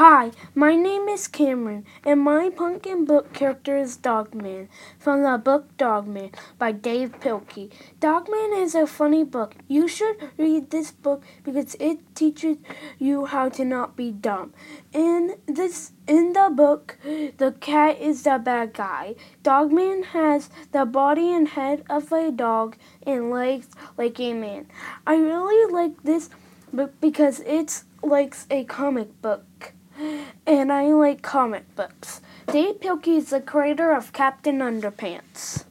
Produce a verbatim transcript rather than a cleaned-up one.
Hi, my name is Cameron, and my pumpkin book character is Dogman from the book Dogman by Dav Pilkey. Dogman is a funny book. You should read this book because it teaches you how to not be dumb. In this in the book, the cat is the bad guy. Dogman has the body and head of a dog and legs like a man. I really like this book because it's like a comic book. And I like comic books. Dav Pilkey is the creator of Captain Underpants.